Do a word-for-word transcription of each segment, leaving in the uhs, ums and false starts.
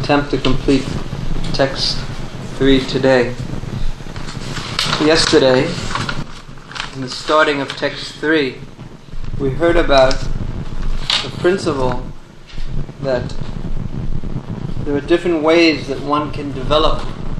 attempt to complete text three today. Yesterday, in the starting of text three, we heard about the principle that there are different ways that one can develop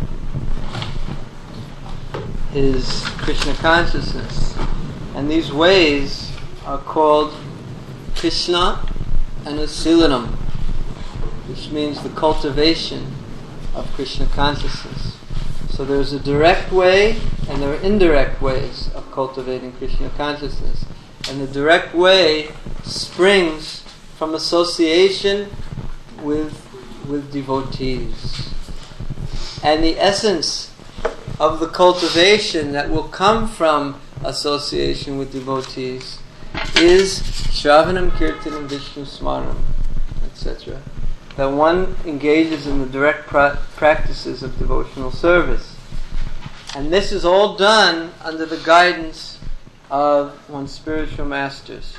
his Krishna consciousness, and these ways are called Krishna Anusilanam, which means the cultivation of Krishna consciousness. So there's a direct way and there are indirect ways of cultivating Krishna consciousness. And the direct way springs from association with, with devotees. And the essence of the cultivation that will come from association with devotees is Shravanam, Kirtanam, Vishnu Smaranam, et cetera. That one engages in the direct pra- practices of devotional service. And this is all done under the guidance of one's spiritual masters.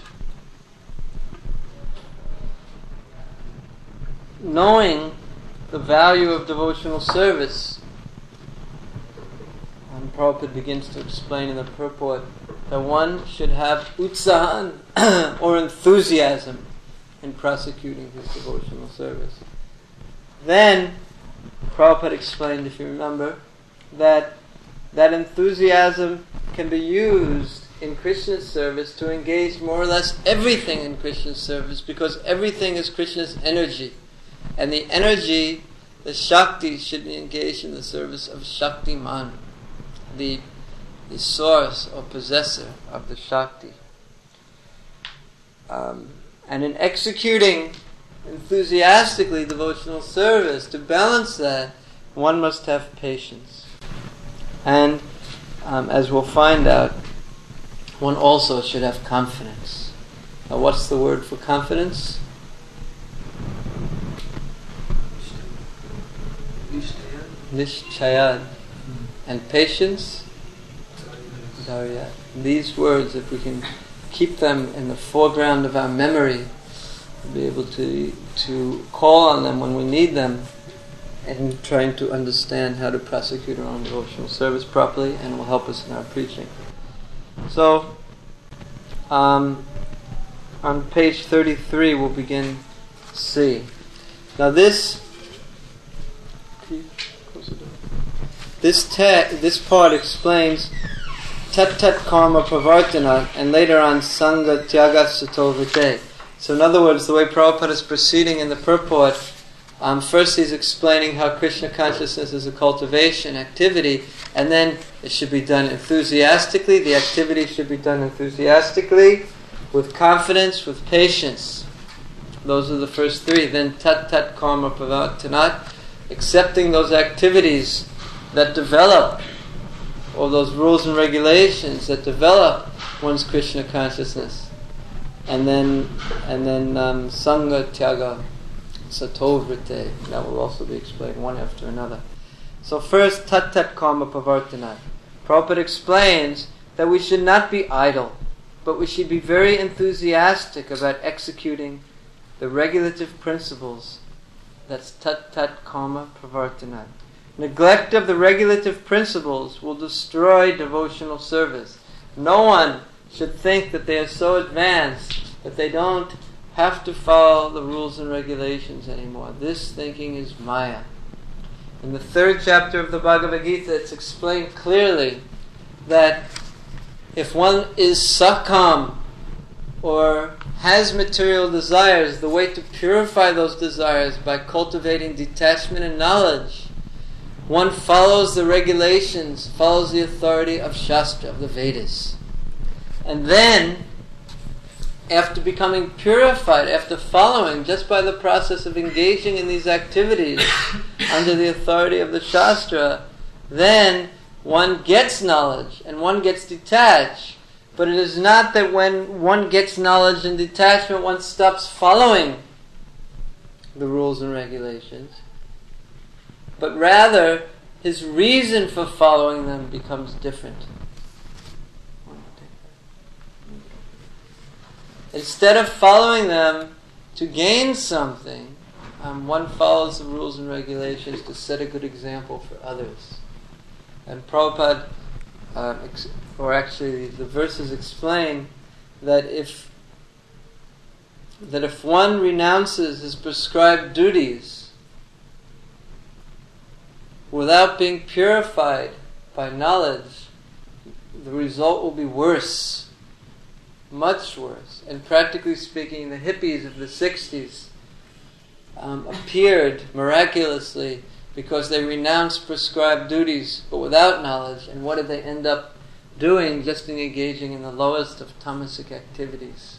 Knowing the value of devotional service, and Prabhupada begins to explain in the purport that one should have utsahan or enthusiasm in prosecuting his devotional service. Then Prabhupada explained, if you remember, that that enthusiasm can be used in Krishna's service to engage more or less everything in Krishna's service, because everything is Krishna's energy. And the energy, the Shakti, should be engaged in the service of Shaktiman, the, the source or possessor of the Shakti. Um, and in executing enthusiastically devotional service, to balance that, one must have patience. And um, as we'll find out, one also should have confidence. Now, what's the word for confidence? Nishchayad. And patience? Dharyat. These words, if we can keep them in the foreground of our memory, we'll be able to, to call on them when we need them, and trying to understand how to prosecute our own devotional service properly, and it will help us in our preaching. So, um, on page thirty-three, we'll begin C. Now this, this te- this part explains tat tat karma pravartana, and later on sangha tyaga sato vite. So in other words, the way Prabhupada is proceeding in the purport, um, first he's explaining how Krishna consciousness is a cultivation activity, and then it should be done enthusiastically. The activity should be done enthusiastically, with confidence, with patience. Those are the first three. Then tat tat karma pravartanat, accepting those activities that develop, or those rules and regulations that develop one's Krishna consciousness. And then and then um, sangha tyaga sato vrite. That will also be explained one after another. So first, tat tat karma pravartanat. Prabhupada explains that we should not be idle, but we should be very enthusiastic about executing the regulative principles. That's tat tat karma pravartanat. Neglect of the regulative principles will destroy devotional service. No one should think that they are so advanced that they don't have to follow the rules and regulations anymore. This thinking is Maya. In the third chapter of the Bhagavad Gita, it's explained clearly that if one is sakam, or has material desires, the way to purify those desires by cultivating detachment and knowledge, one follows the regulations, follows the authority of Shastra, of the Vedas. And then, after becoming purified, after following, just by the process of engaging in these activities under the authority of the Shastra, then one gets knowledge and one gets detached. But it is not that when one gets knowledge and detachment, one stops following the rules and regulations. But rather, his reason for following them becomes different. Instead of following them to gain something, um, one follows the rules and regulations to set a good example for others. And Prabhupada, uh, ex- or actually the verses explain that if that if one renounces his prescribed duties without being purified by knowledge, the result will be worse, much worse. And practically speaking, the hippies of the sixties um, appeared miraculously because they renounced prescribed duties but without knowledge. And what did they end up doing? Just engaging in the lowest of tamasic activities.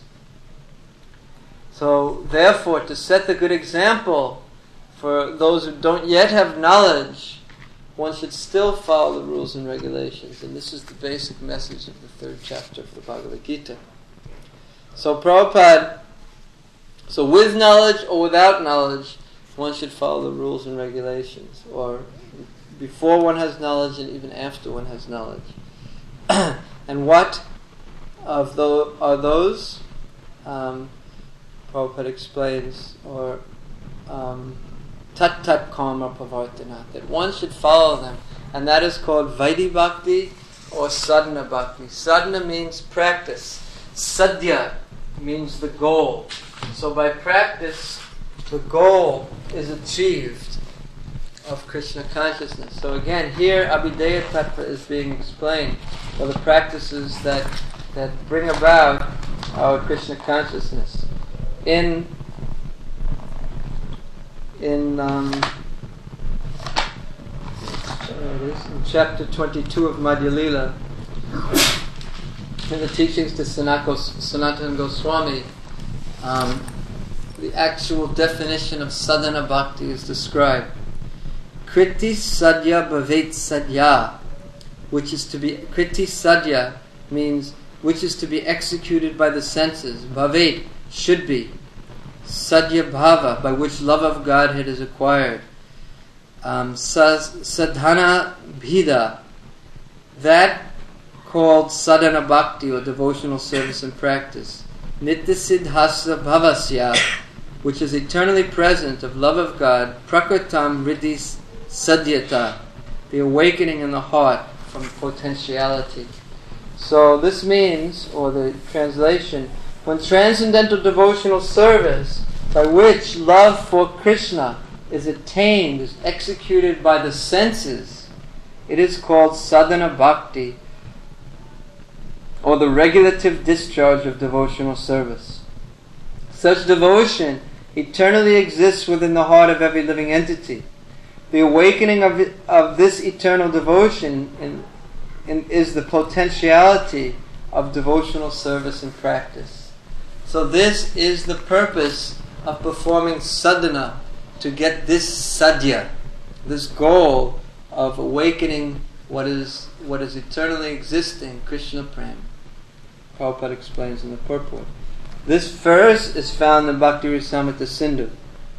So therefore, to set the good example for those who don't yet have knowledge, one should still follow the rules and regulations. And this is the basic message of the third chapter of the Bhagavad Gita. So Prabhupada, so with knowledge or without knowledge, one should follow the rules and regulations. Or before one has knowledge and even after one has knowledge. And what of those are those? Um, Prabhupada explains, or um, tat tat karma pravartana, that one should follow them, and that is called Vaidhi Bhakti or Sadhana Bhakti. Sadhana means practice. Sadhya means the goal. So by practice, the goal is achieved of Krishna consciousness. So again, here Abhideya Tattva is being explained, or the practices that that bring about our Krishna consciousness. In in um, there it is, in chapter twenty-two of Madhya Lila, in the teachings to Sanatana Goswami, um, the actual definition of sadhana bhakti is described. Kriti sadhya bhavet sadhya, which is to be kriti sadhya means which is to be executed by the senses. Bhavet, should be. Sadhya bhava, by which love of Godhead is acquired. Um, sadhana bhida, that called sadhana bhakti or devotional service and practice. Nitya siddhasa bhavasya, which is eternally present of love of God. Prakritam riddhi sadhyata, the awakening in the heart from potentiality. So this means, or the translation, when transcendental devotional service by which love for Krishna is attained, is executed by the senses, it is called sadhana bhakti, or the regulative discharge of devotional service. Such devotion eternally exists within the heart of every living entity. The awakening of it, of this eternal devotion in, in, is the potentiality of devotional service and practice. So this is the purpose of performing sadhana, to get this sadhya, this goal of awakening what is what is eternally existing, Krishna Prem. Prabhupada explains in the purport. This verse is found in Bhakti Rasamrita Sindhu.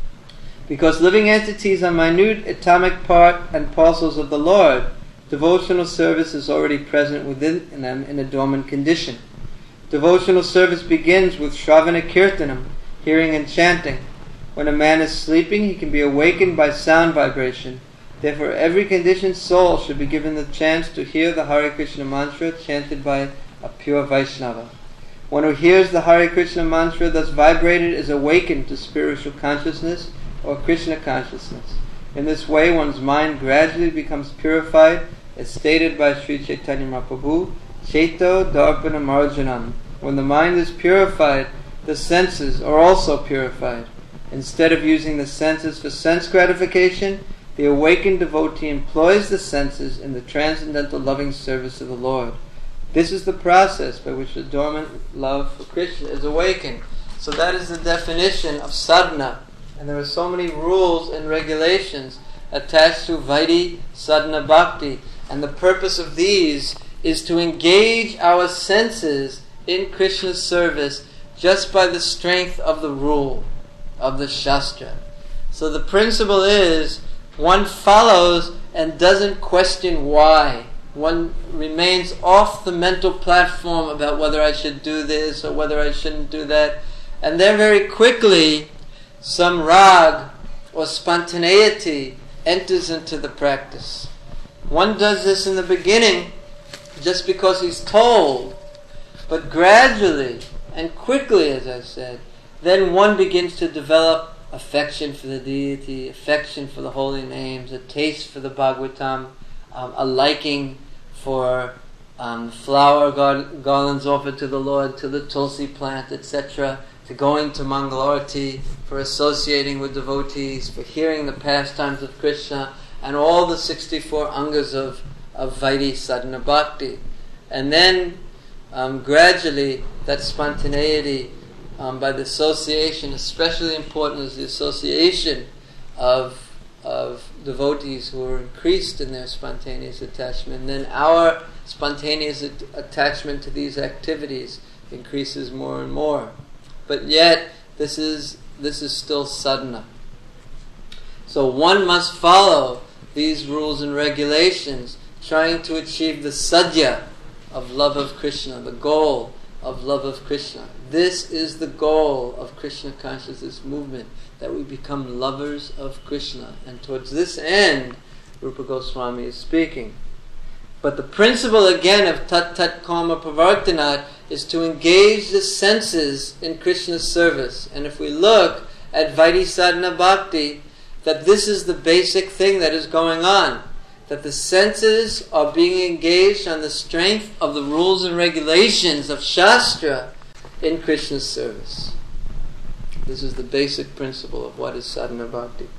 Because living entities are minute atomic part and parcels of the Lord, devotional service is already present within them in a dormant condition. Devotional service begins with Shravana Kirtanam, hearing and chanting. When a man is sleeping, he can be awakened by sound vibration. Therefore, every conditioned soul should be given the chance to hear the Hare Krishna mantra chanted by a pure Vaishnava. One who hears the Hare Krishna mantra thus vibrated is awakened to spiritual consciousness or Krishna consciousness. In this way, one's mind gradually becomes purified, as stated by Sri Chaitanya Mahaprabhu, Cheto Darpana Marjanam. When the mind is purified, the senses are also purified. Instead of using the senses for sense gratification, the awakened devotee employs the senses in the transcendental loving service of the Lord. This is the process by which the dormant love for Krishna is awakened. So that is the definition of sadhana. And there are so many rules and regulations attached to Vaidhi Sadhana Bhakti. And the purpose of these is to engage our senses in Krishna's service just by the strength of the rule of the Shastra. So the principle is, one follows and doesn't question why. One remains off the mental platform about whether I should do this or whether I shouldn't do that. And then very quickly, some rag or spontaneity enters into the practice. One does this in the beginning just because he's told, but gradually and quickly, as I said, then one begins to develop affection for the deity, affection for the holy names, a taste for the Bhagavatam, um, a liking for um, flower gar- garlands offered to the Lord, to the tulsi plant, et cetera, to going to Mangalarti, for associating with devotees, for hearing the pastimes of Krishna, and all the sixty-four angas of, of Vaidhi Sadhana Bhakti. And then um, gradually that spontaneity, um, by the association, especially important is the association of, of devotees who are increased in their spontaneous attachment. And then our spontaneous at- attachment to these activities increases more and more. But yet, this is this is still sadhana. So one must follow these rules and regulations, trying to achieve the sadhya of love of Krishna, the goal of love of Krishna. This is the goal of Krishna consciousness movement, that we become lovers of Krishna. And towards this end, Rupa Goswami is speaking. But the principle again of tat tat karma pravartanat is to engage the senses in Krishna's service. And if we look at Vaidhi Sadhana Bhakti, that this is the basic thing that is going on. That the senses are being engaged on the strength of the rules and regulations of Shastra in Krishna's service. This is the basic principle of what is Sadhana Bhakti.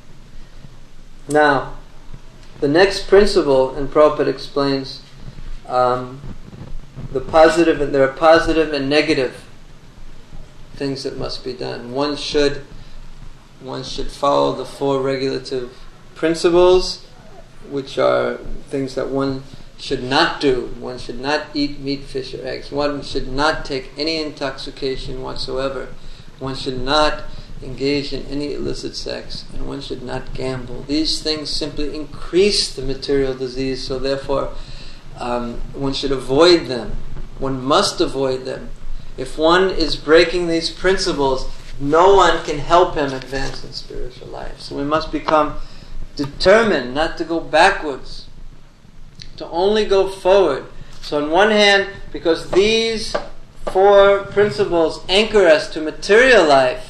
Now, the next principle, and Prabhupada explains um, the positive, and there are positive and negative things that must be done. One should, one should follow the four regulative principles, which are things that one should not do. One should not eat meat, fish, or eggs. One should not take any intoxication whatsoever. One should not engage in any illicit sex, and one should not gamble. These things simply increase the material disease, so therefore um, one should avoid them. One must avoid them. If one is breaking these principles, no one can help him advance in spiritual life. So we must become determined not to go backwards, to only go forward. So on one hand, because these four principles anchor us to material life,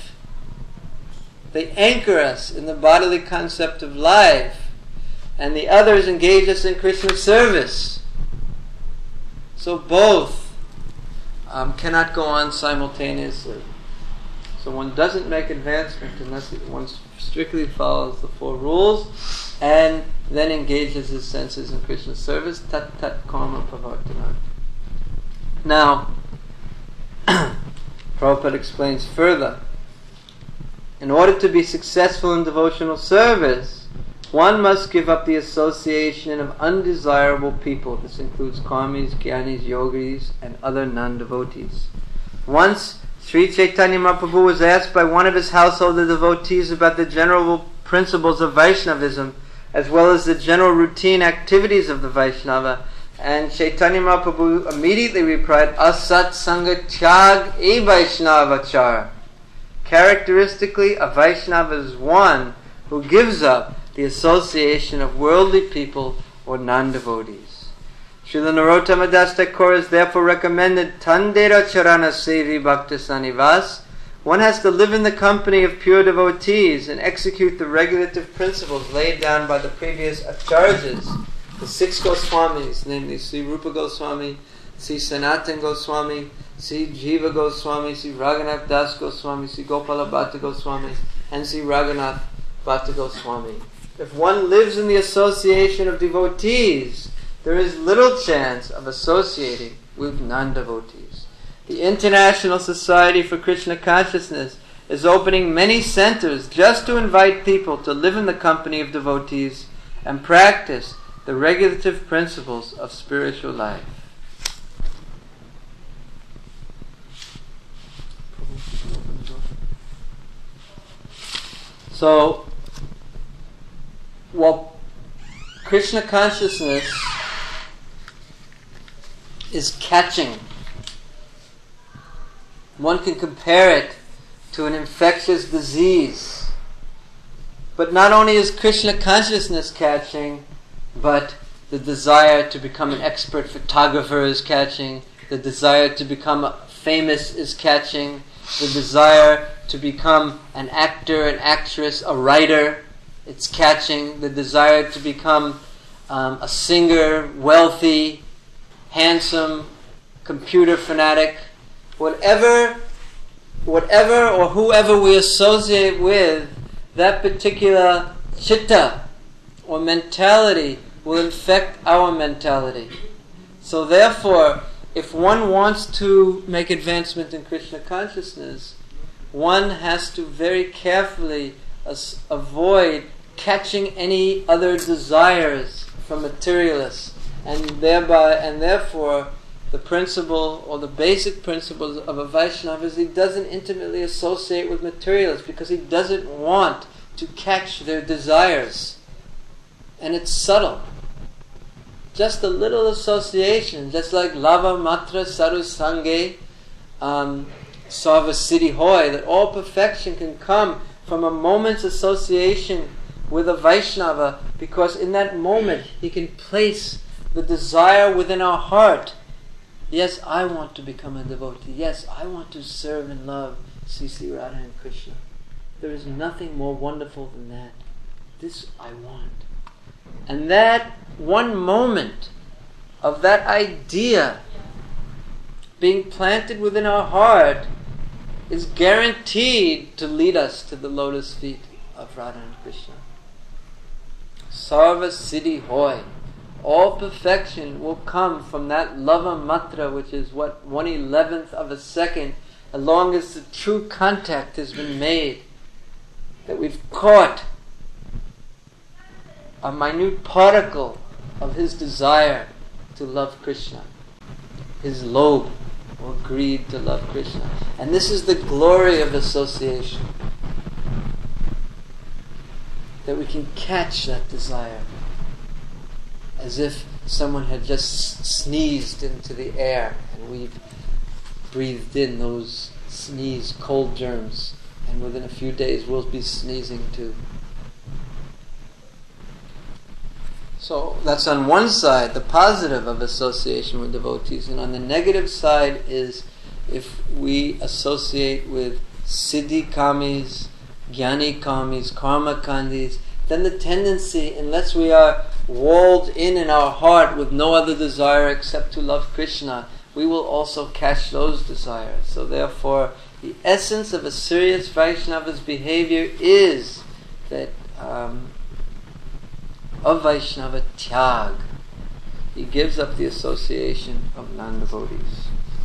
they anchor us in the bodily concept of life, and the others engage us in Krishna's service. So both um, cannot go on simultaneously. So one doesn't make advancement unless one strictly follows the four rules and then engages his senses in Krishna's service. Tat tat karma pravartana. Now, Prabhupada explains further. In order to be successful in devotional service, one must give up the association of undesirable people. This includes karmis, jnanis, yogis, and other non-devotees. Once, Sri Chaitanya Mahaprabhu was asked by one of his householder devotees about the general principles of Vaishnavism, as well as the general routine activities of the Vaishnava, and Chaitanya Mahaprabhu immediately replied, Asat Sangha Tyag e Vaishnavachara. Characteristically, a Vaishnava is one who gives up the association of worldly people or non-devotees. Srila Narottama Das Thakur has therefore recommended Tandera Charana Sevi Bhakta Sanivas. One has to live in the company of pure devotees and execute the regulative principles laid down by the previous Acharjas, the six Goswamis, namely Sri Rupa Goswami, Sri Sanatan Goswami, Sri Jiva Goswami, Sri Raghunath Das Goswami, Sri Gopala Bhatta Goswami, and Sri Raghunath Bhatta Goswami. If one lives in the association of devotees, there is little chance of associating with non-devotees. The International Society for Krishna Consciousness is opening many centers just to invite people to live in the company of devotees and practice the regulative principles of spiritual life. So, while Krishna consciousness is catching, one can compare it to an infectious disease. But not only is Krishna consciousness catching, but the desire to become an expert photographer is catching, the desire to become famous is catching, the desire to become an actor, an actress, a writer, it's catching, the desire to become um, a singer, wealthy, handsome, computer fanatic, whatever, whatever or whoever we associate with, that particular chitta or mentality will infect our mentality. So therefore, if one wants to make advancement in Krishna consciousness, one has to very carefully as- avoid catching any other desires from materialists, and thereby and therefore the principle or the basic principles of a Vaishnava is he doesn't intimately associate with materialists because he doesn't want to catch their desires. And it's subtle. Just a little association, just like lava matra saru sange um, sarva siddhi hoy, that all perfection can come from a moment's association with a Vaishnava, because in that moment he can place the desire within our heart. Yes, I want to become a devotee. Yes, I want to serve and love Sri Sri Radha and Krishna. There is nothing more wonderful than that. This I want. And that one moment of that idea being planted within our heart is guaranteed to lead us to the lotus feet of Radha and Krishna. Sarva siddhi hoy. All perfection will come from that lava matra, which is what, one eleventh of a second, as long as the true contact has been made, that we've caught a minute particle of his desire to love Krishna, his lobe or greed to love Krishna. And this is the glory of association, that we can catch that desire as if someone had just sneezed into the air and we've breathed in those sneeze cold germs, and within a few days we'll be sneezing too. So that's on one side, the positive of association with devotees, and on the negative side is if we associate with siddhi kamis, jnani kamis, karma kandis, then the tendency, unless we are walled in in our heart with no other desire except to love Krishna, we will also catch those desires. So therefore, the essence of a serious Vaishnava's behavior is that um, a Vaishnava tyag. He gives up the association of non-devotees.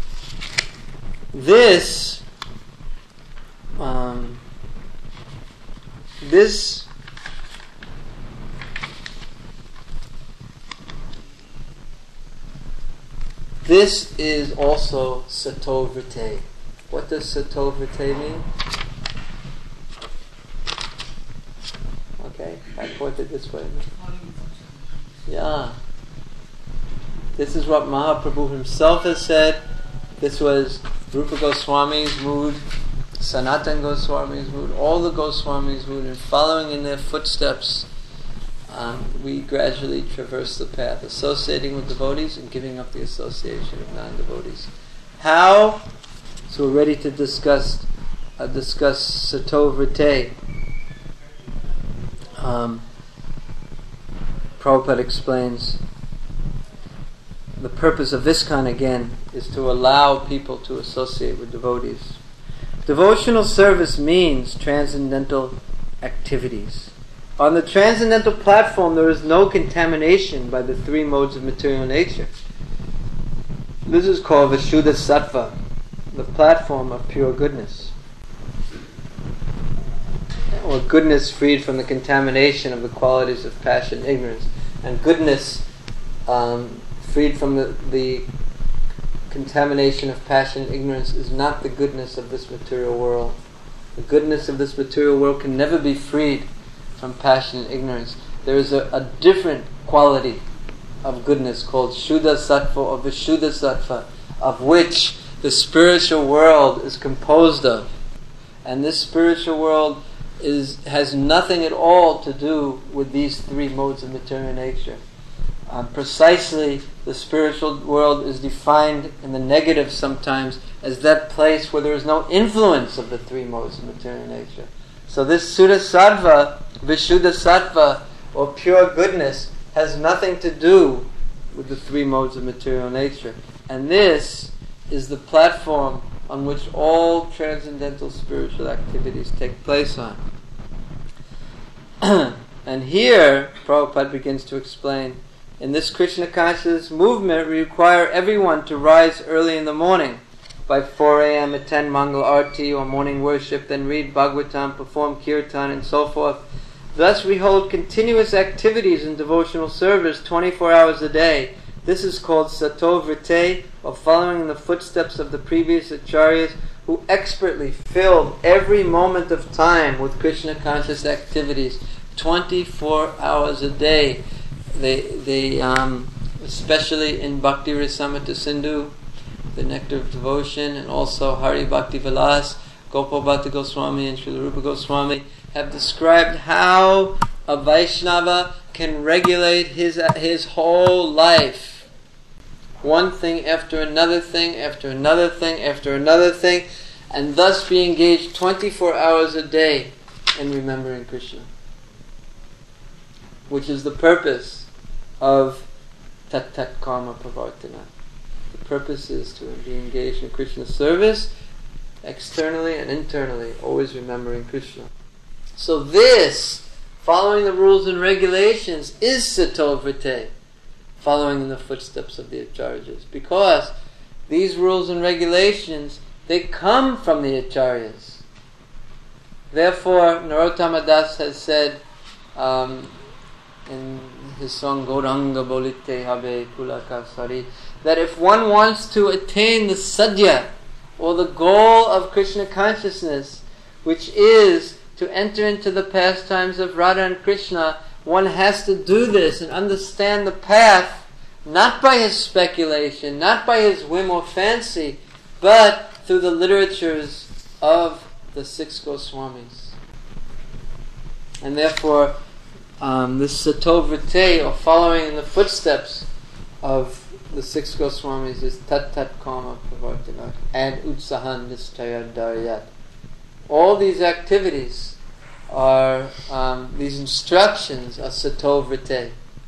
This, um, this This is also sato vritte. What does sato vritte mean? Okay, I put it this way. Yeah. This is what Mahaprabhu himself has said. This was Rupa Goswami's mood, Sanatana Goswami's mood, all the Goswamis' mood, and following in their footsteps, Um, we gradually traverse the path, associating with devotees and giving up the association of non-devotees. How? So we're ready to discuss uh, discuss sato vritte. Um, Prabhupada explains the purpose of ISKCON again is to allow people to associate with devotees. Devotional service means transcendental activities. On the transcendental platform, there is no contamination by the three modes of material nature. This is called Vishuddha Sattva, the platform of pure goodness, or goodness freed from the contamination of the qualities of passion and ignorance, and goodness um, freed from the, the contamination of passion and ignorance is not the goodness of this material world. The goodness of this material world can never be freed from passion and ignorance. There is a, a different quality of goodness called Shuddha Sattva or Vishuddha Sattva, of which the spiritual world is composed of. And this spiritual world is has nothing at all to do with these three modes of material nature. Um, precisely, the spiritual world is defined in the negative sometimes as that place where there is no influence of the three modes of material nature. So this Suddha Sattva, Vishuddha Sattva, or pure goodness, has nothing to do with the three modes of material nature. And this is the platform on which all transcendental spiritual activities take place on. And here, Prabhupada begins to explain, in this Krishna consciousness movement, we require everyone to rise early in the morning. By four a.m. attend Mangal Arti or morning worship, then read Bhagavatam, perform Kirtan, and so forth. Thus we hold continuous activities in devotional service twenty-four hours a day. This is called Sato Vrite, or following in the footsteps of the previous acharyas who expertly filled every moment of time with Krishna conscious activities, twenty-four hours a day. They, they um, especially in Bhakti Rasamrita Sindhu, the Nectar of Devotion, and also Hari Bhakti Vilas, Gopal Bhatta Goswami and Srila Rupa Goswami have described how a Vaishnava can regulate his his whole life. One thing after another thing, after another thing, after another thing, and thus be engaged twenty-four hours a day in remembering Krishna. Which is the purpose of Tat Tat Karma Pravartana. The purpose is to be engaged in Krishna service, externally and internally, always remembering Krishna. So this, following the rules and regulations, is Sato Vrite, following in the footsteps of the Acharyas. Because these rules and regulations, they come from the Acharyas. Therefore, Narottama Das has said um, in his song Gauranga Bolite Habe Kulaka Sari, that if one wants to attain the sadhya, or the goal of Krishna consciousness, which is to enter into the pastimes of Radha and Krishna, one has to do this and understand the path, not by his speculation, not by his whim or fancy, but through the literatures of the six Goswamis. And therefore, um, this Sato Vrite, or following in the footsteps of the six Goswamis, is Tat Tat Karma Pravartana and Utsahan Nistaya Daryat. All these activities are, um, these instructions are Sato Vrite,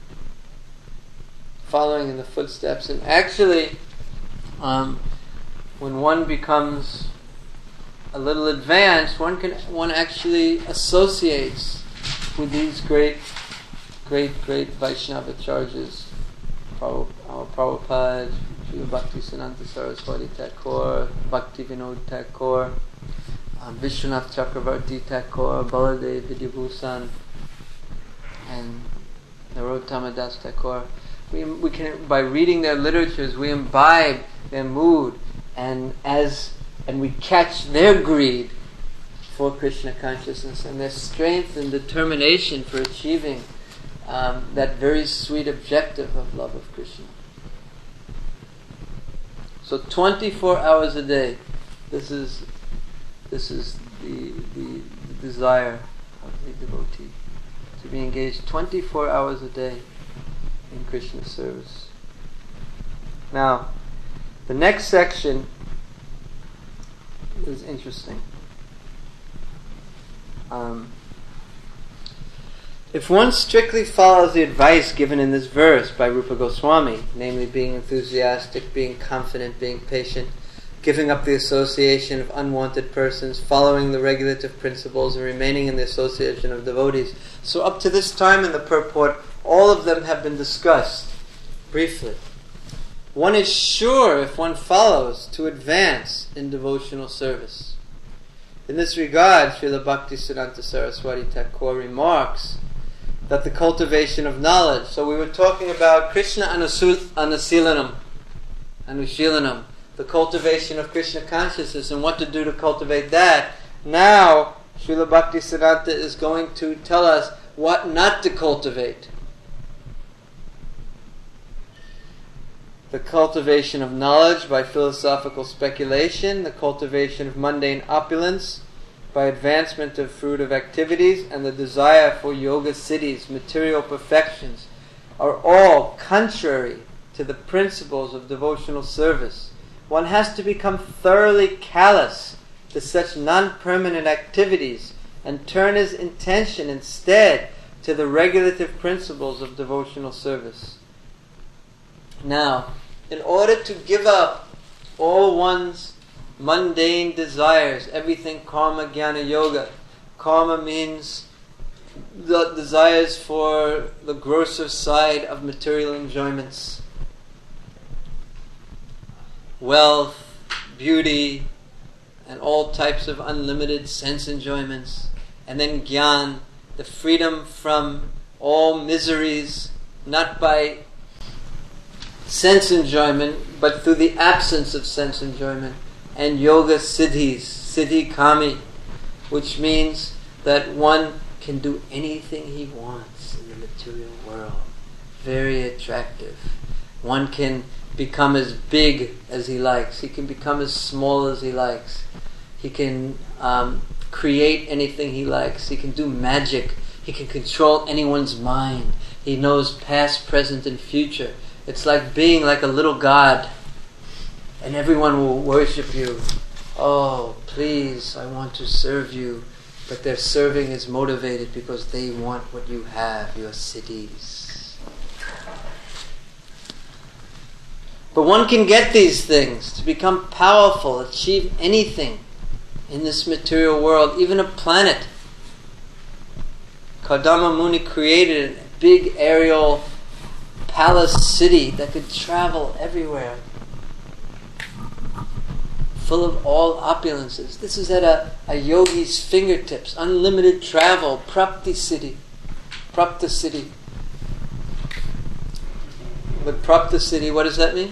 following in the footsteps. And actually, um, when one becomes a little advanced, one can one actually associates with these great, great, great Vaishnava Acharyas, our Prabhupada, Srila Bhakti Siddhanta Saraswati Thakur, Bhakti Vinod Thakur, um, Vishwanath Chakravarti Thakur, Baladev Vidyabhusan, and Narottama Das Thakur. We, we can, by reading their literatures, we imbibe their mood, and as and we catch their greed for Krishna consciousness and their strength and determination for achieving um, that very sweet objective of love of Krishna. So twenty-four hours a day, this is this is the, the, the desire of the devotee, to be engaged twenty-four hours a day in Krishna service. Now, the next section is interesting. Um, if one strictly follows the advice given in this verse by Rupa Goswami, namely being enthusiastic, being confident, being patient, giving up the association of unwanted persons, following the regulative principles, and remaining in the association of devotees. So up to this time in the purport, all of them have been discussed briefly. One is sure, if one follows, to advance in devotional service. In this regard, Srila Bhakti Siddhanta Saraswati Thakur remarks that the cultivation of knowledge, so we were talking about Krishna Anusul, Anusilanam, Anushilanam, the cultivation of Krishna consciousness and what to do to cultivate that. Now, Srila Bhakti Siddhanta is going to tell us what not to cultivate. The cultivation of knowledge by philosophical speculation, the cultivation of mundane opulence by advancement of fruitive activities and the desire for yoga siddhis, material perfections, are all contrary to the principles of devotional service. One has to become thoroughly callous to such non-permanent activities and turn his intention instead to the regulative principles of devotional service. Now, in order to give up all one's mundane desires, everything karma, jnana, yoga. Karma means the desires for the grosser side of material enjoyments. Wealth, beauty, and all types of unlimited sense enjoyments. And then jnana, the freedom from all miseries, not by sense enjoyment, but through the absence of sense enjoyment. And yoga siddhis, siddhi kami, which means that one can do anything he wants in the material world. Very attractive. One can become as big as he likes. He can become as small as he likes. He can um, create anything he likes. He can do magic. He can control anyone's mind. He knows past, present, and future. It's like being like a little god. And everyone will worship you. Oh, please, I want to serve you. But their serving is motivated because they want what you have, your siddhis. But one can get these things, to become powerful, achieve anything in this material world, even a planet. Kardama Muni created a big aerial palace city that could travel everywhere, full of all opulences. This is at a, a yogi's fingertips. Unlimited travel, prapti city. Prapta city. But prapta city, what does that mean?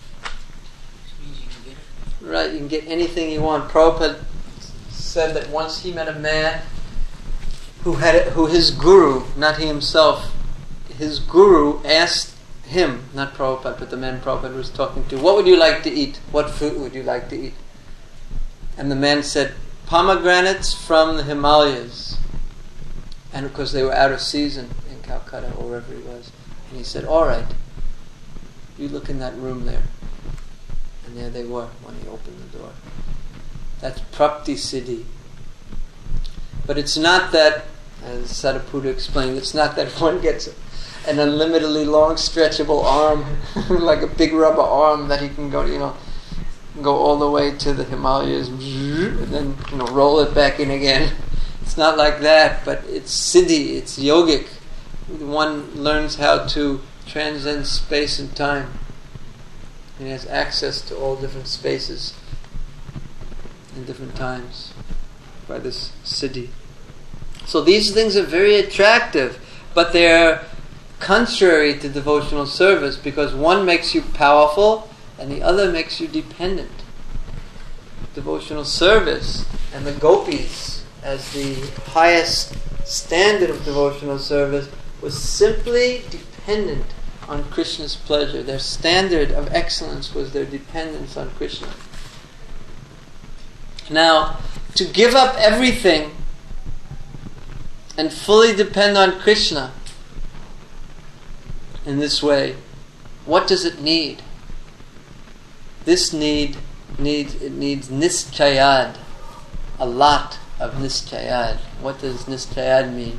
Right, you can get anything you want. Prabhupada said that once he met a man who had who his guru, not he himself, his guru asked him, not Prabhupada, but the man Prabhupada was talking to, what would you like to eat? What fruit would you like to eat? And the man said, pomegranates from the Himalayas. And of course they were out of season in Calcutta or wherever he was. And he said, all right, you look in that room there. And there they were when he opened the door. That's prapti siddhi. But it's not that, as Sariputta explained, it's not that one gets an unlimitedly long stretchable arm, like a big rubber arm that he can go, you know, go all the way to the Himalayas and then, you know, roll it back in again. It's not like that, but it's siddhi, it's yogic. One learns how to transcend space and time. He has access to all different spaces in different times by this siddhi. So these things are very attractive, but they're contrary to devotional service because one makes you powerful and the other makes you dependent. Devotional service and the gopis as the highest standard of devotional service was simply dependent on Krishna's pleasure. Their standard of excellence was their dependence on Krishna. Now, to give up everything and fully depend on Krishna in this way, what does it need? This need needs it needs nischayad, a lot of nischayad. What does nischayad mean?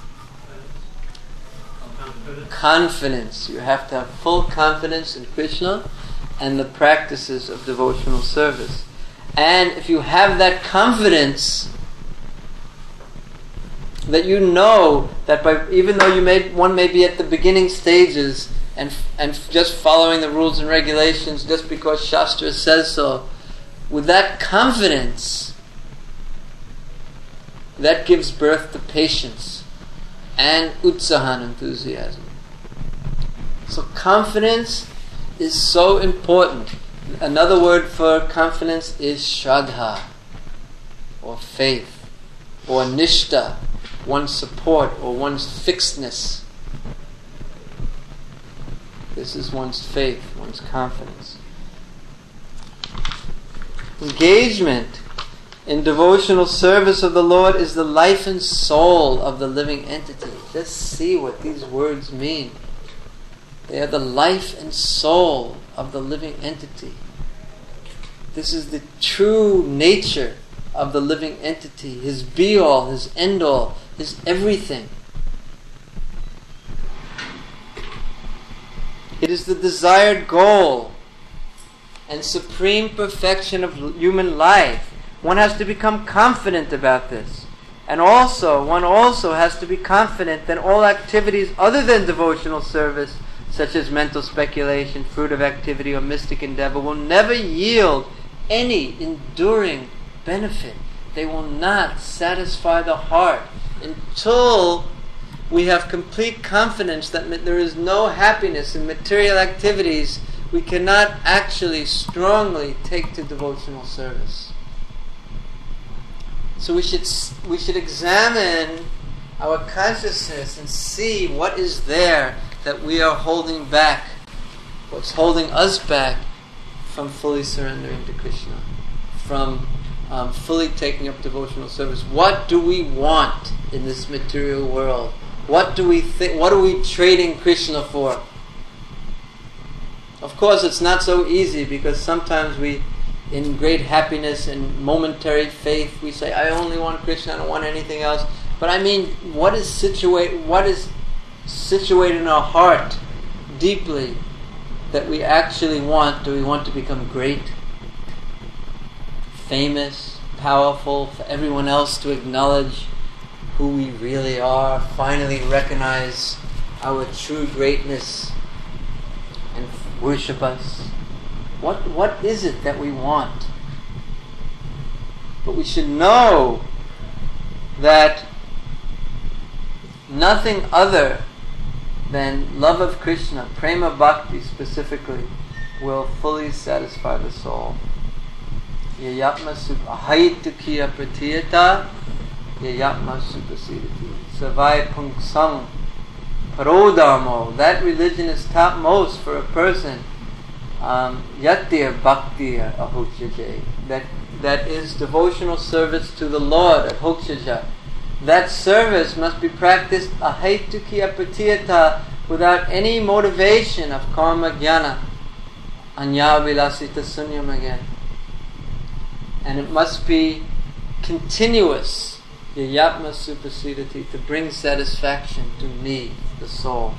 Confidence. You have to have full confidence in Krishna and the practices of devotional service. And if you have that confidence, that you know that by even though you may one may be at the beginning stages and and just following the rules and regulations just because Shastra says so, with that confidence, that gives birth to patience and utsahan, enthusiasm. So confidence is so important. Another word for confidence is shraddha, or faith, or nishta, one's support, or one's fixedness. This is one's faith, one's confidence. Engagement in devotional service of the Lord is the life and soul of the living entity. Just see what these words mean. They are the life and soul of the living entity. This is the true nature of the living entity, his be-all, his end-all, his everything. It is the desired goal and supreme perfection of human life. One has to become confident about this. And also, one also has to be confident that all activities other than devotional service, such as mental speculation, fruit of activity, or mystic endeavor, will never yield any enduring benefit. They will not satisfy the heart until we have complete confidence that there is no happiness in material activities. We cannot actually strongly take to devotional service. So we should we should examine our consciousness and see what is there that we are holding back, what's holding us back from fully surrendering to Krishna, from um, fully taking up devotional service. What do we want in this material world? What do we think? What are we trading Krishna for? Of course, it's not so easy, because sometimes we, in great happiness and momentary faith, we say, "I only want Krishna. I don't want anything else." But I mean, what is situate? What is situated in our heart deeply that we actually want? Do we want to become great, famous, powerful, for everyone else to acknowledge who we really are, finally recognize our true greatness and worship us? What what is it that we want? But we should know that nothing other than love of Krishna, prema bhakti specifically, will fully satisfy the soul. Yayatma ahaitukya pratiyata yayatma supasidati savai punksam parodharmo. That religion is topmost for a person. Um, Yatya bhakti ahokshaja. That that is devotional service to the Lord at hokshaja. That service must be practiced ahaitukya pratiyata, without any motivation of karma jnana, anya vilasita sunyam again. And it must be continuous, yayatma supasidati, to bring satisfaction to me, the soul.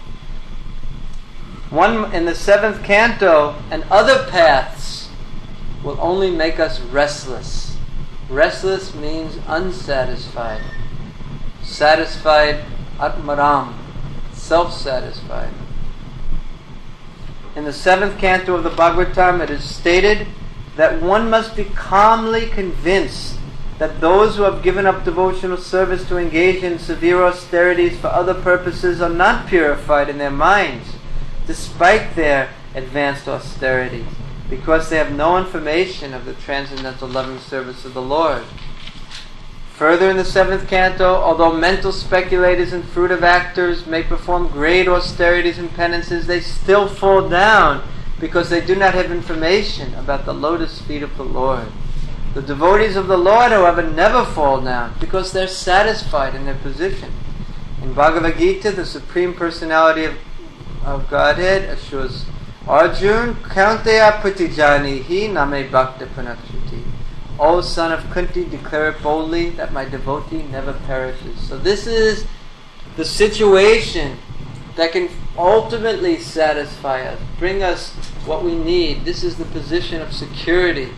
One in the seventh canto, and other paths will only make us restless. Restless means unsatisfied. Satisfied, atmaram, self-satisfied. In the seventh canto of the Bhagavatam, it is stated that one must be calmly convinced that those who have given up devotional service to engage in severe austerities for other purposes are not purified in their minds, despite their advanced austerities, because they have no information of the transcendental loving service of the Lord. Further in the seventh canto, although mental speculators and fruitive actors may perform great austerities and penances, they still fall down because they do not have information about the lotus feet of the Lord. The devotees of the Lord, however, never fall down because they're satisfied in their position. In Bhagavad Gita, the Supreme Personality of, of Godhead assures Arjun, Kaunteya pratijanihi name bhakta pranakshati. O son of Kunti, declare it boldly that my devotee never perishes. So this is the situation that can ultimately satisfy us, bring us what we need. This is the position of security.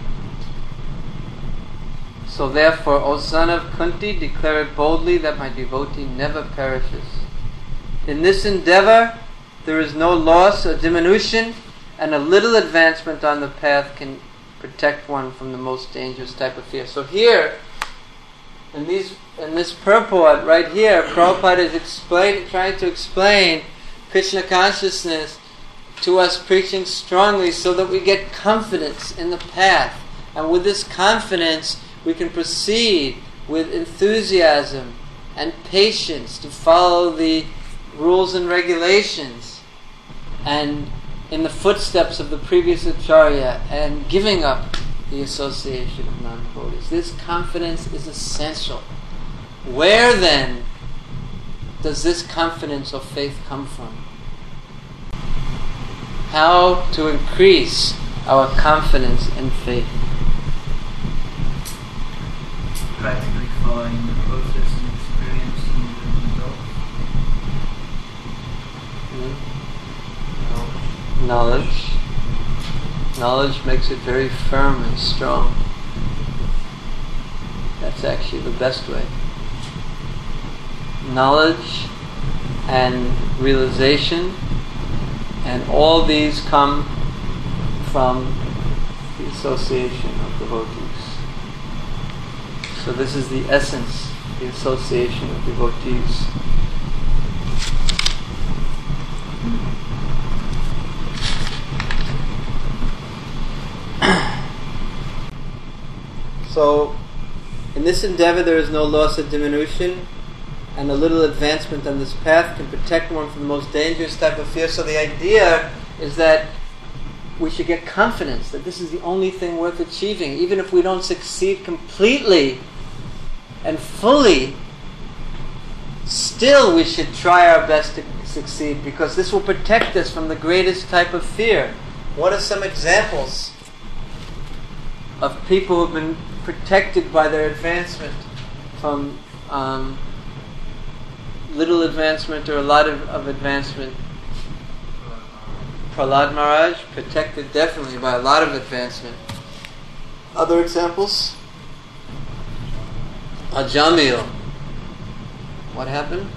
So therefore, O son of Kunti, declare it boldly that my devotee never perishes. In this endeavor, there is no loss or diminution, and a little advancement on the path can protect one from the most dangerous type of fear. So here, in these, in this purport right here, Prabhupada is explain, trying to explain Krishna consciousness to us, preaching strongly so that we get confidence in the path. And with this confidence, we can proceed with enthusiasm and patience to follow the rules and regulations, and in the footsteps of the previous Acharya, and giving up the association of non-devotees. This confidence is essential. Where then does this confidence or faith come from? How to increase our confidence and faith? Practically following the process and experiencing the results. Mm-hmm. Knowledge. Knowledge makes it very firm and strong. That's actually the best way. Knowledge and realization, and all these come from the association of devotees. So this is the essence, the association of devotees. So, in this endeavor there is no loss or diminution, and a little advancement on this path can protect one from the most dangerous type of fear. So the idea is that we should get confidence that this is the only thing worth achieving. Even if we don't succeed completely and fully, still we should try our best to succeed, because this will protect us from the greatest type of fear. What are some examples of people who have been protected by their advancement from um, little advancement or a lot of, of advancement? Prahlad Maharaj, protected definitely by a lot of advancement. Other examples? Ajamil. What happened?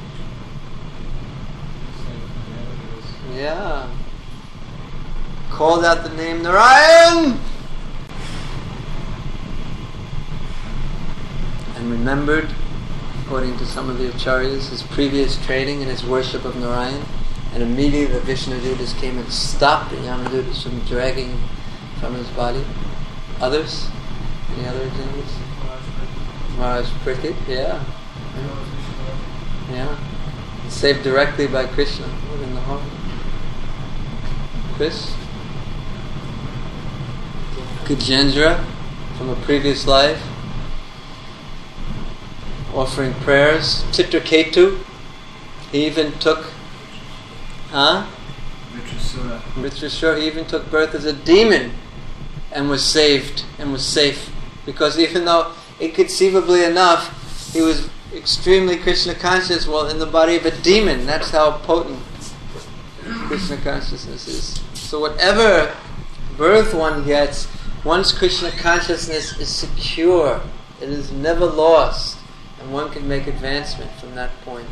Yeah. Called out the name Narayan and remembered, according to some of the acharyas, his previous training and his worship of Narayan, and immediately the Vishnudutas came and stopped the Yamadutas from dragging from his body. Others? Any other examples? Maharaj Parikshit, yeah. Yeah. Saved directly by Krishna within the heart. Chris? Gajendra from a previous life, offering prayers. Chitraketu, he even took, huh? Vritrasura. Vritrasura, he even took birth as a demon and was saved and was safe, because even though inconceivably enough he was extremely Krishna conscious while in the body of a demon. That's how potent Krishna consciousness is. So whatever birth one gets, once Krishna consciousness is secure, it is never lost, and one can make advancement from that point.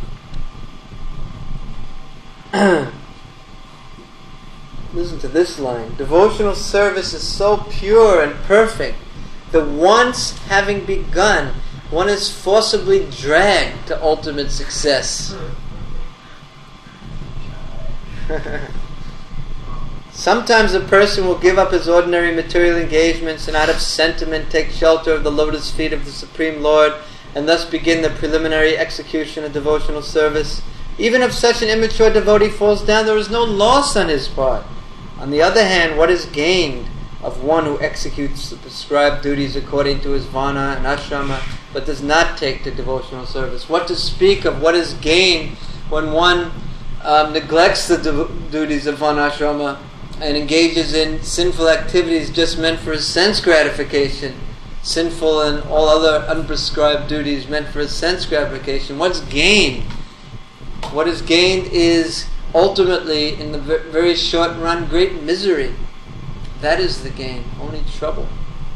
Listen to this line. Devotional service is so pure and perfect that once having begun, one is forcibly dragged to ultimate success. Sometimes a person will give up his ordinary material engagements and out of sentiment take shelter of the lotus feet of the Supreme Lord, and thus begin the preliminary execution of devotional service. Even if such an immature devotee falls down, there is no loss on his part. On the other hand, what is gained of one who executes the prescribed duties according to his vana and ashrama, but does not take to devotional service? What to speak of what is gained when one um, neglects the du- duties of vana ashrama and engages in sinful activities just meant for his sense gratification, sinful and all other unprescribed duties meant for his sense gratification? What's gained? What is gained is ultimately, in the very short run, great misery. That is the gain, only trouble.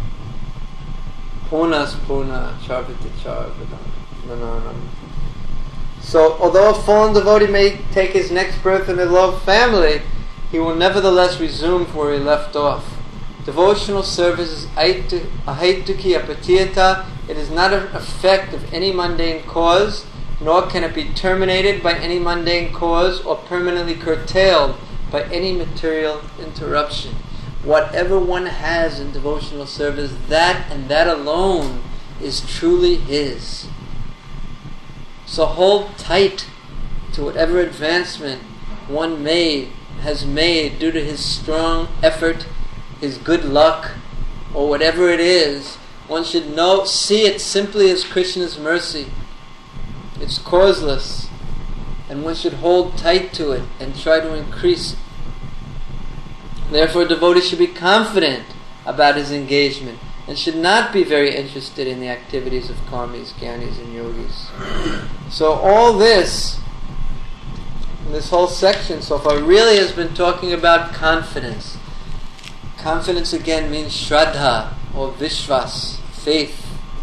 Punas puna charvita charvidanam. So, although a fallen devotee may take his next birth in a loved family, he will nevertheless resume where he left off. Devotional service is ahaituki apatiyata. It is not an effect of any mundane cause, nor can it be terminated by any mundane cause or permanently curtailed by any material interruption. Whatever one has in devotional service, that and that alone is truly his. So hold tight to whatever advancement one made, has made due to his strong effort, his good luck, or whatever it is, one should know, see it simply as Krishna's mercy. It's causeless, and one should hold tight to it and try to increase it. Therefore, a devotee should be confident about his engagement and should not be very interested in the activities of karmis, jnanis, and yogis. So all this, this whole section so far, really has been talking about confidence. Confidence again means shraddha or vishwas, faith.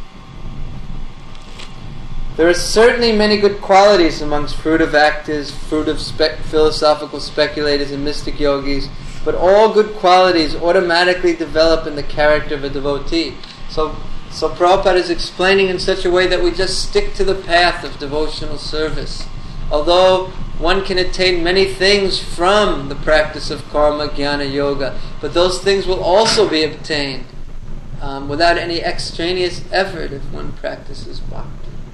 There are certainly many good qualities amongst fruitive actors, fruitive spe- philosophical speculators and mystic yogis, but all good qualities automatically develop in the character of a devotee. So, so Prabhupada is explaining in such a way that we just stick to the path of devotional service. Although one can attain many things from the practice of karma, jnana, yoga, but those things will also be obtained um, without any extraneous effort if one practices bhakti.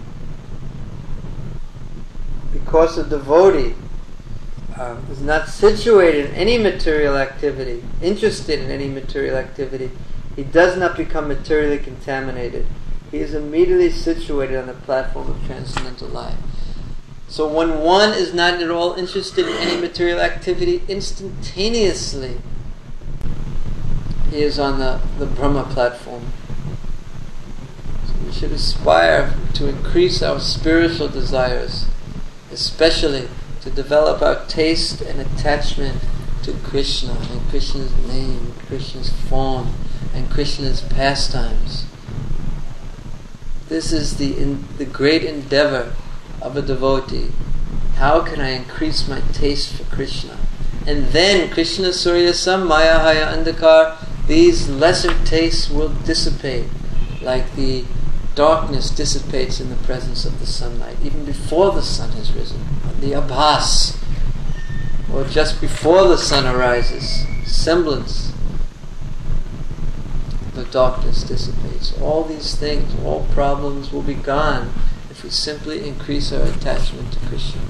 Because a devotee um, is not situated in any material activity, interested in any material activity, he does not become materially contaminated. He is immediately situated on the platform of transcendental life. So when one is not at all interested in any material activity, instantaneously he is on the, the Brahma platform. So we should aspire to increase our spiritual desires, especially to develop our taste and attachment to Krishna and Krishna's name, Krishna's form, and Krishna's pastimes. This is the in, the great endeavor of a devotee. How can I increase my taste for Krishna? And then Krishna Surya Sam Maya Haya Andhakar, these lesser tastes will dissipate like the darkness dissipates in the presence of the sunlight, even before the sun has risen. The abhas, or just before the sun arises, semblance, the darkness dissipates. All these things, all problems will be gone if we simply increase our attachment to Krishna.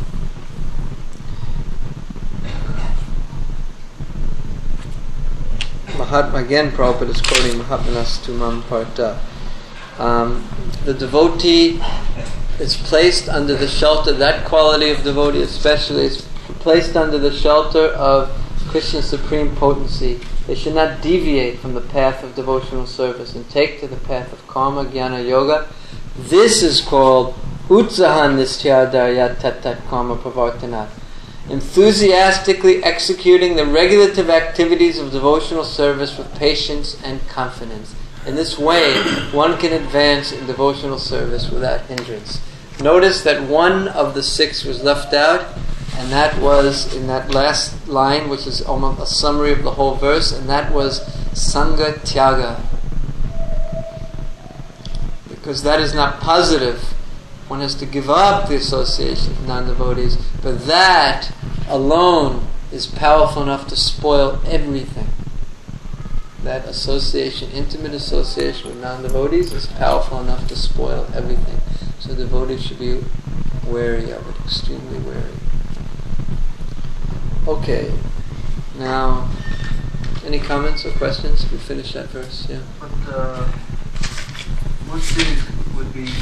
Mahatma, again Prabhupada is quoting Mahatmanas Tumam Parta. Um, the devotee is placed under the shelter, that quality of devotee especially is placed under the shelter of Krishna's supreme potency. They should not deviate from the path of devotional service and take to the path of karma, jnana, yoga. This is called utsahan nistyadarya tat karma pravartanat. Enthusiastically executing the regulative activities of devotional service with patience and confidence. In this way, one can advance in devotional service without hindrance. Notice that one of the six was left out, and that was in that last line, which is almost a summary of the whole verse, and that was Sangha Tyaga. Because that is not positive. One has to give up the association of non-devotees, but that alone is powerful enough to spoil everything. That association, intimate association with non-devotees is powerful enough to spoil everything. So devotees should be wary of it, extremely wary. Okay, now, any comments or questions? We finish that verse, yeah. But uh, what cities would be,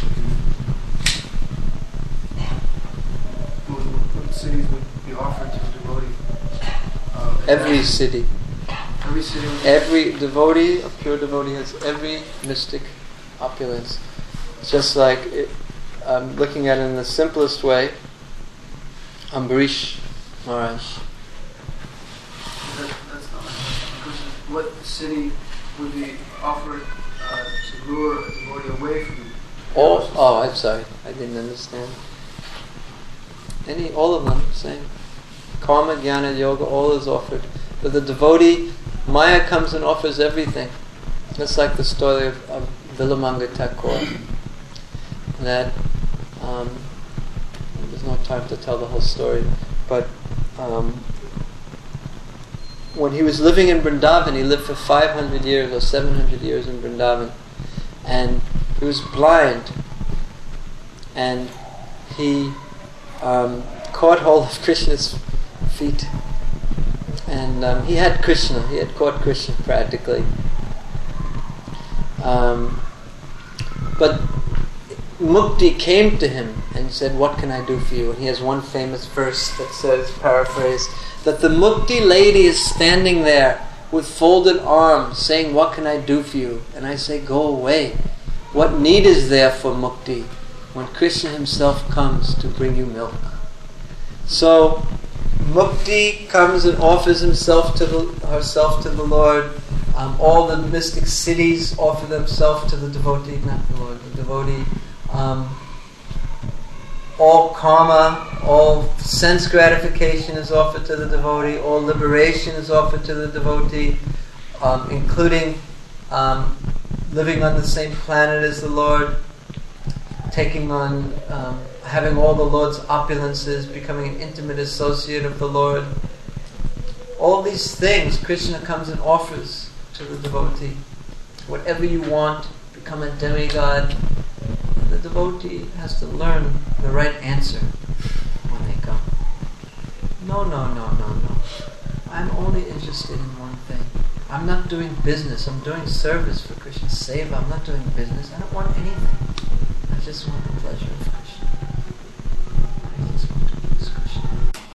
what, what cities would be offered to a devotee? Uh, Every city. Every city. Every devotee, a pure devotee, has every mystic opulence. It's just like, it, I'm looking at it in the simplest way, Ambarish Maharaj. That, that's not my question. What city would be offered uh, to lure a devotee away from All, oh, I'm sorry, I didn't understand. Any, all of them, same. Karma, jnana, yoga, all is offered. But the devotee, Maya comes and offers everything. Just like the story of, of Vilamanga Thakur. That, um, there's no time to tell the whole story, but um, when he was living in Vrindavan, he lived for five hundred years or seven hundred years in Vrindavan, and he was blind, and he um, caught hold of Krishna's feet, and um, he had Krishna, he had caught Krishna practically, Um, but Mukti came to him and said, "What can I do for you?" And he has one famous verse that says, paraphrase, that the Mukti lady is standing there with folded arms saying, "What can I do for you?" And I say, "Go away. What need is there for Mukti when Krishna himself comes to bring you milk?" So Mukti comes and offers himself to the, herself to the Lord. Um, all the mystic cities offer themselves to the devotee, not the Lord, the devotee. Um, all karma, all sense gratification is offered to the devotee. All liberation is offered to the devotee, um, including um, living on the same planet as the Lord, taking on, um, having all the Lord's opulences, becoming an intimate associate of the Lord. All these things Krishna comes and offers to the devotee. Whatever you want, become a demigod. And the devotee has to learn the right answer when they come. No, no, no, no, no. I'm only interested in one thing. I'm not doing business. I'm doing service for Krishna's seva. I'm not doing business. I don't want anything. I just want the pleasure of